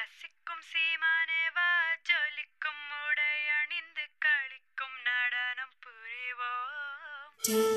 ரசிக்கும் சீமானேவா ஜொலிக்கும் உடை அணிந்து களிக்கும் நடனம் புரிவோம்.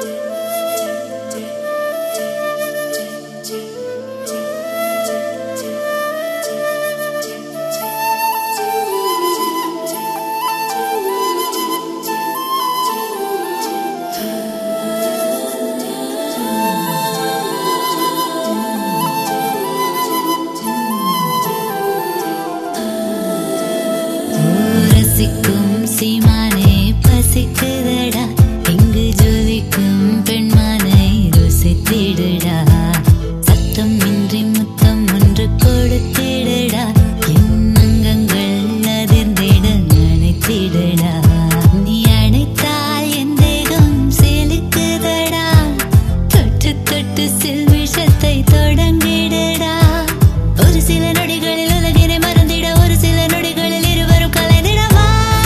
ரசிக்கும் சீமானே பசிக்குதடா, இங்கு ஜொலிக்கும் பெண்மானை ருசித்திடுடா. சத்தம் இன்றி முத்தம் ஒன்று கொடுத்திடுடா, என் அங்கங்கள் அதிர்ந்திட நினைத்திடுடா. நீ அணைத்தால் என் தேகம் சிலுக்குதடா, தொட்டு தொட்டு சில்விஷத்தை தொடங்கிடுடா. ஒரு சில நொடிகளில் உலகினை மறந்திட, ஒரு சில நொடிகளில் இருவரும் கலைந்திடவா.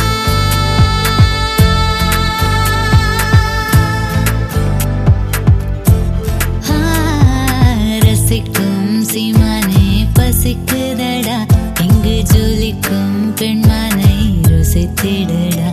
ரசிக்கும் சீமானே பசிக்குதடா, இங்கு ஜொலிக்கும் பெண்மானை ருசித்திடடா.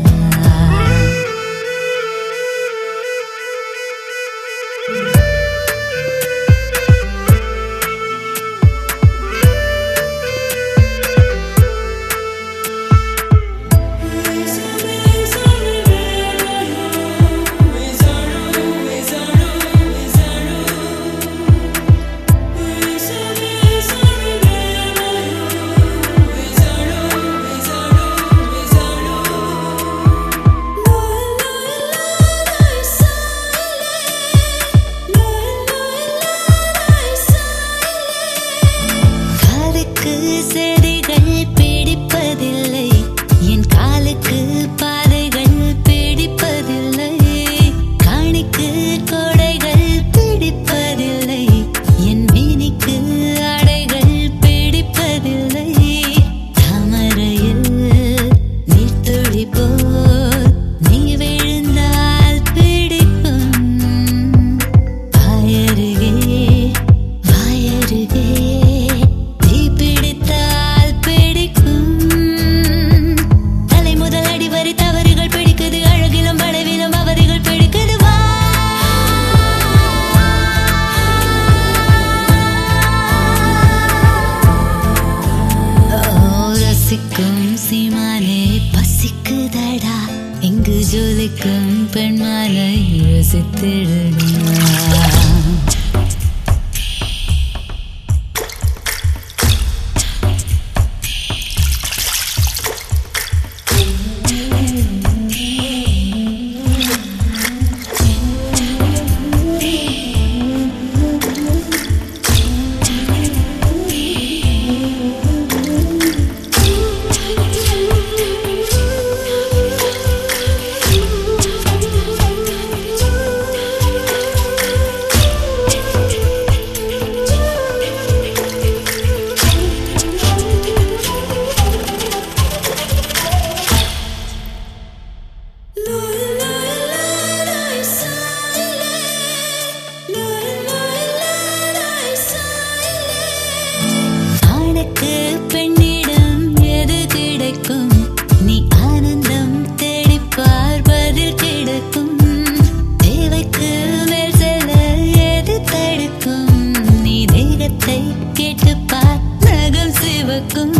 செடிகள் பிடிப்பதில்லை, என் காலுக்கு பாதைகள் பிடிப்பதில்லை. காணிக்கு கோடைகள் பிடிப்பதில்லை, என் மீனிக்கு ஆடைகள் பிடிப்பதில்லை. தாமரையில் நீர்த்துளி போல் நீ விழுந்தால் பிடிக்கும். வாயருகே வாயருகே பிடித்தால் பிடிக்கும். தலை முதல் அடி வரை தவறுகள் பிடிக்குது, அழகிலும் வளைவிலும் அவதிகள் பிடிக்குது. வா ரசிக்கும் சீமானே பசிக்குதடா, இங்கு ஜொலிக்கும் பெண்மானை ருசித்திடுடா. பெண்ணிடம் எது கிடைக்கும், நீ ஆனந்தம் தேடிப்பார் பதில் கிடைக்கும். தேவைக்கு மேல் செல்ல எது தடுக்கும், நீ தேகத்தை கேட்டுப்பார் நகம் சிவக்கும்.